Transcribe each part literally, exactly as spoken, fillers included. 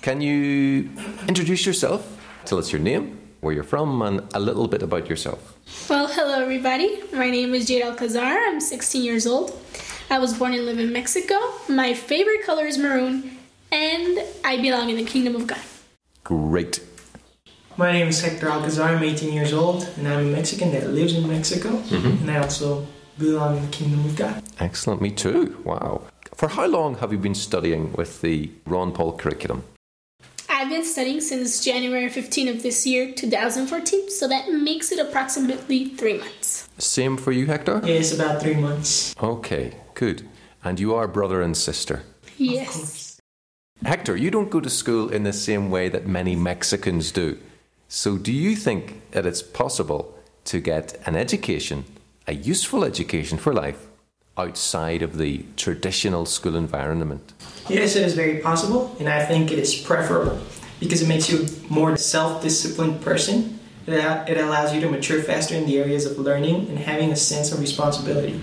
Can you introduce yourself? Tell us your name, where you're from, and a little bit about yourself. Well, hello everybody. My name is Jade Alcazar. I'm sixteen years old. I was born and live in Mexico. My favorite color is maroon, and I belong in the Kingdom of God. Great. My name is Hector Alcazar. I'm eighteen years old, and I'm a Mexican that lives in Mexico, mm-hmm. and I also belong in the Kingdom of God. Excellent. Me too. Wow. For how long have you been studying with the Ron Paul curriculum? I've been studying since January fifteenth of this year, twenty fourteen, so that makes it approximately three months. Same for you, Hector? Yeah, it's about three months. Okay, good. And you are brother and sister? Yes. Hector, you don't go to school in the same way that many Mexicans do. So do you think that it's possible to get an education, a useful education for life, outside of the traditional school environment? Yes, it is very possible, and I think it is preferable because it makes you a more self-disciplined person. It allows you to mature faster in the areas of learning and having a sense of responsibility.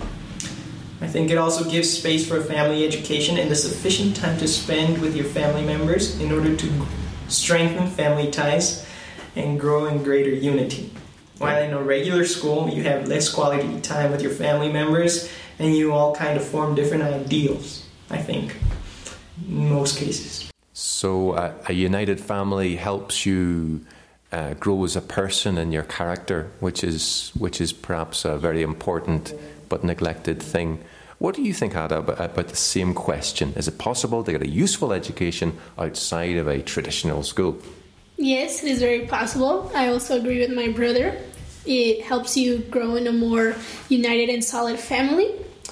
I think it also gives space for a family education and the sufficient time to spend with your family members in order to strengthen family ties and grow in greater unity. While in a regular school, you have less quality time with your family members and you all kind of form different ideals, I think, in most cases. So uh, a united family helps you uh, grow as a person and your character, which is which is perhaps a very important but neglected thing. What do you think, Ada, about, about the same question? Is it possible to get a useful education outside of a traditional school? Yes, it is very possible. I also agree with my brother. It helps you grow in a more united and solid family.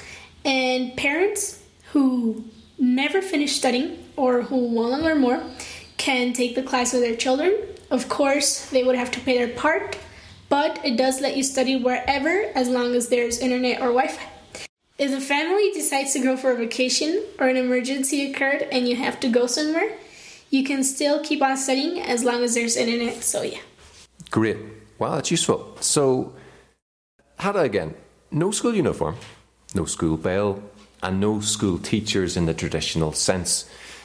And parents who never finish studying or who want to learn more can take the class with their children. Of course, they would have to pay their part, but it does let you study wherever as long as there's internet or Wi-Fi. If the family decides to go for a vacation or an emergency occurred and you have to go somewhere, you can still keep on studying as long as there's internet, so yeah. Great. Wow, that's useful. So, Hada again, no school uniform, no school bell, and no school teachers in the traditional sense.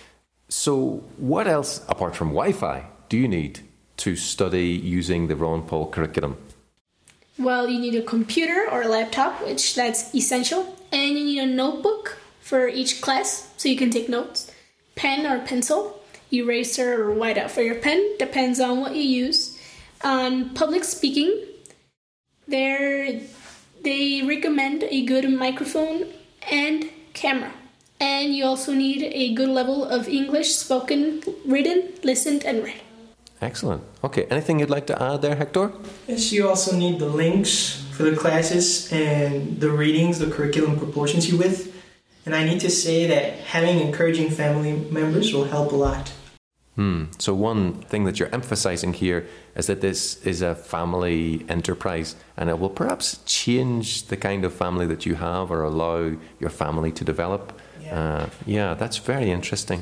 So, what else, apart from Wi-Fi, do you need to study using the Ron Paul curriculum? Well, you need a computer or a laptop, which that's essential. And you need a notebook for each class, so you can take notes. Pen or pencil, eraser or whiteout for your pen, depends on what you use. On public speaking, there they recommend a good microphone and camera. And you also need a good level of English spoken, written, listened, and read. Excellent. Okay, anything you'd like to add there, Hector? Yes, you also need the links for the classes and the readings the curriculum proportions you with. And I need to say that having encouraging family members will help a lot. Hmm. So one thing that you're emphasizing here is that this is a family enterprise and it will perhaps change the kind of family that you have or allow your family to develop. Yeah, uh, yeah that's very interesting.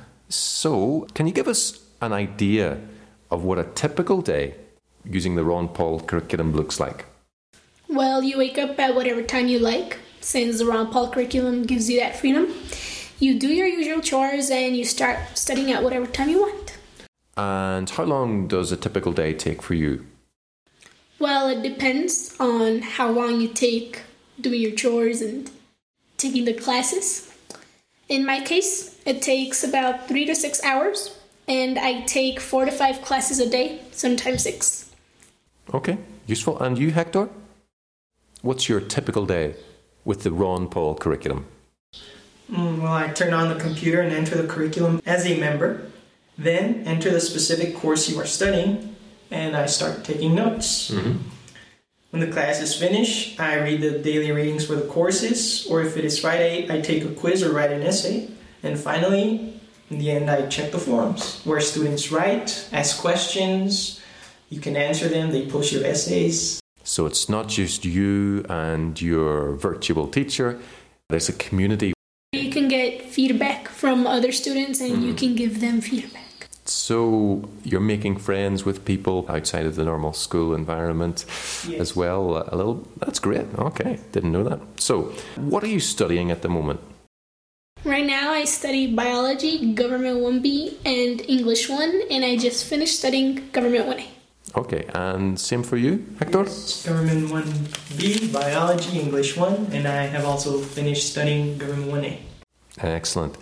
So can you give us an idea of what a typical day using the Ron Paul curriculum looks like? Well, you wake up at whatever time you like, since the Ron Paul curriculum gives you that freedom. You do your usual chores and you start studying at whatever time you want. And how long does a typical day take for you? Well, it depends on how long you take doing your chores and taking the classes. In my case, it takes about three to six hours, and I take four to five classes a day, sometimes six. Okay, useful. And you, Hector? What's your typical day with the Ron Paul curriculum? Mm, well, I turn on the computer and enter the curriculum as a member, then enter the specific course you are studying, and I start taking notes. Mm-hmm. When the class is finished, I read the daily readings for the courses, or if it is Friday, I take a quiz or write an essay. And finally, in the end, I check the forums, where students write, ask questions, you can answer them, they post your essays. So it's not just you and your virtual teacher, there's a community. You can get feedback from other students and mm. you can give them feedback. So you're making friends with people outside of the normal school environment yes. as well. A little, that's great. Okay, didn't know that. So what are you studying at the moment? Right now I I study biology, Government one B, and English one, and I just finished studying Government one A. Okay, and same for you, Hector? Yes, Government one B, Biology, English one, and I have also finished studying Government one A. Excellent.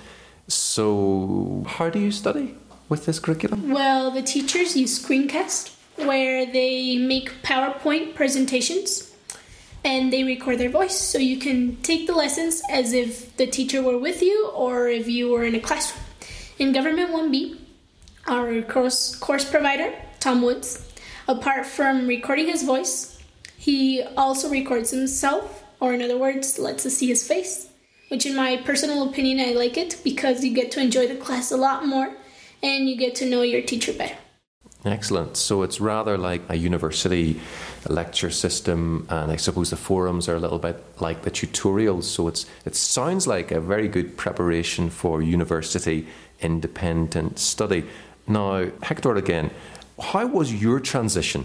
So, how do you study with this curriculum? Well, the teachers use screencast, where they make PowerPoint presentations, and they record their voice, so you can take the lessons as if the teacher were with you or if you were in a classroom. In Government one B, our course, course provider, Tom Woods, apart from recording his voice, he also records himself, or in other words, lets us see his face, which in my personal opinion, I like it because you get to enjoy the class a lot more and you get to know your teacher better. Excellent. So it's rather like a university lecture system, and I suppose the forums are a little bit like the tutorials. So it's it sounds like a very good preparation for university independent study. Now, Hector, again, how was your transition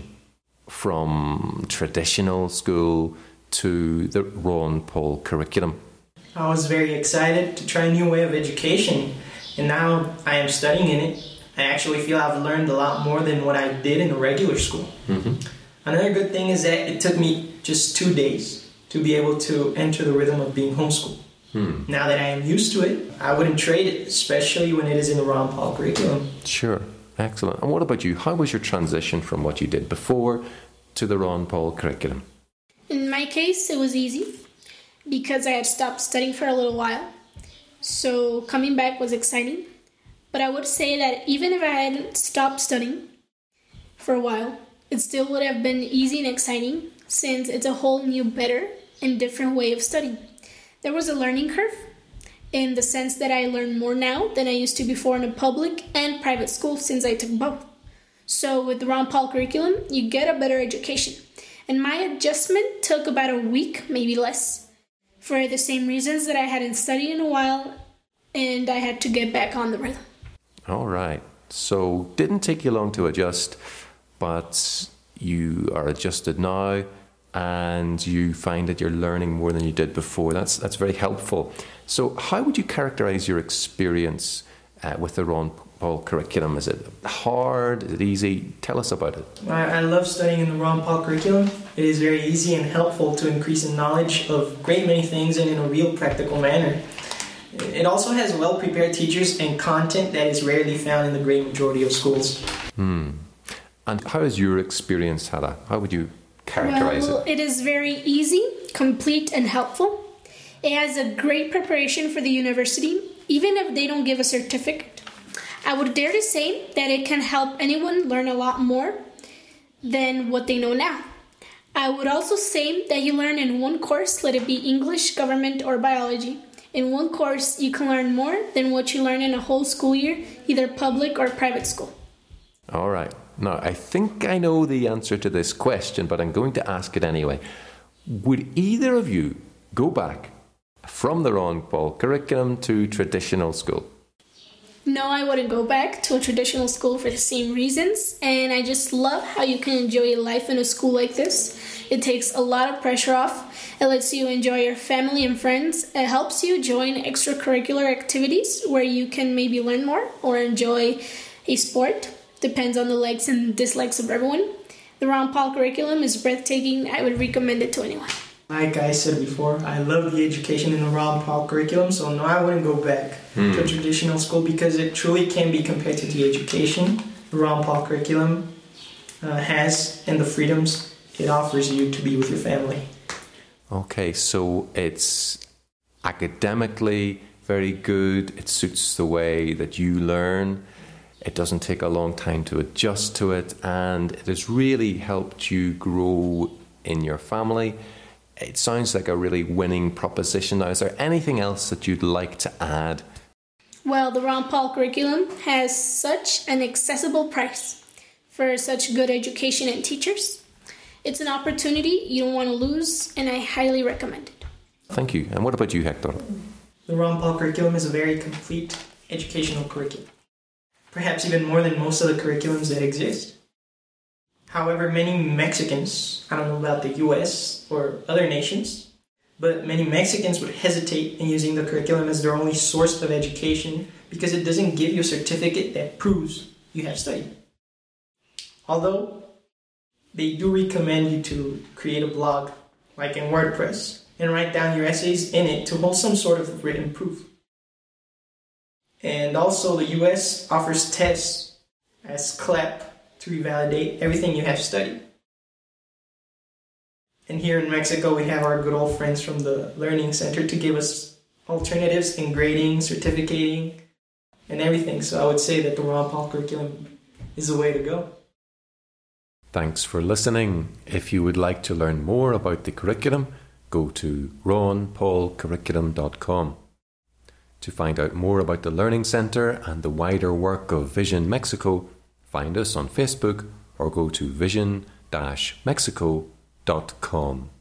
from traditional school to the Ron Paul curriculum? I was very excited to try a new way of education, and now I am studying in it. I actually feel I've learned a lot more than what I did in a regular school. Mm-hmm. Another good thing is that it took me just two days to be able to enter the rhythm of being homeschooled. Hmm. Now that I am used to it, I wouldn't trade it, especially when it is in the Ron Paul curriculum. Sure. Excellent. And what about you? How was your transition from what you did before to the Ron Paul curriculum? In my case, it was easy because I had stopped studying for a little while. So coming back was exciting. But I would say that even if I hadn't stopped studying for a while, it still would have been easy and exciting since it's a whole new, better, and different way of studying. There was a learning curve in the sense that I learn more now than I used to before in a public and private school since I took both. So with the Ron Paul curriculum, you get a better education. And my adjustment took about a week, maybe less, for the same reasons that I hadn't studied in a while and I had to get back on the rhythm. All right. So didn't take you long to adjust, but you are adjusted now and you find that you're learning more than you did before. That's that's very helpful. So how would you characterize your experience uh, with the Ron Paul curriculum? Is it hard? Is it easy? Tell us about it. I, I love studying in the Ron Paul curriculum. It is very easy and helpful to increase in knowledge of great many things and in a real practical manner. It also has well-prepared teachers and content that is rarely found in the great majority of schools. Hmm. And how is your experience, Hannah? How would you characterize well, it? It is very easy, complete, and helpful. It has a great preparation for the university, even if they don't give a certificate. I would dare to say that it can help anyone learn a lot more than what they know now. I would also say that you learn in one course, let it be English, government, or biology. In one course, you can learn more than what you learn in a whole school year, either public or private school. All right. Now, I think I know the answer to this question, but I'm going to ask it anyway. Would either of you go back from the Ron Paul curriculum to traditional school? No, I wouldn't go back to a traditional school for the same reasons, and I just love how you can enjoy life in a school like this. It takes a lot of pressure off. It lets you enjoy your family and friends. It helps you join extracurricular activities where you can maybe learn more or enjoy a sport. Depends on the likes and dislikes of everyone. The Ron Paul curriculum is breathtaking. I would recommend it to anyone. Like I said before, I love the education in the Ron Paul curriculum, so no, I wouldn't go back mm. to a traditional school because it truly can be compared to the education the Ron Paul curriculum uh, has and the freedoms it offers you to be with your family. Okay, so it's academically very good. It suits the way that you learn. It doesn't take a long time to adjust to it, and it has really helped you grow in your family. It sounds like a really winning proposition. Now, is there anything else that you'd like to add? Well, the Ron Paul curriculum has such an accessible price for such good education and teachers. It's an opportunity you don't want to lose, and I highly recommend it. Thank you. And what about you, Hector? The Ron Paul curriculum is a very complete educational curriculum, perhaps even more than most of the curriculums that exist. However, many Mexicans, I don't know about the U S or other nations, But many Mexicans would hesitate in using the curriculum as their only source of education because it doesn't give you a certificate that proves you have studied. Although they do recommend you to create a blog, like in WordPress, and write down your essays in it to hold some sort of written proof. And also the U S offers tests as CLEP to revalidate everything you have studied. And here in Mexico, we have our good old friends from the Learning Center to give us alternatives in grading, certificating, and everything. So I would say that the Ron Paul curriculum is the way to go. Thanks for listening. If you would like to learn more about the curriculum, go to ron paul curriculum dot com. To find out more about the Learning Center and the wider work of Vision Mexico, find us on Facebook or go to vision dash mexico dot com.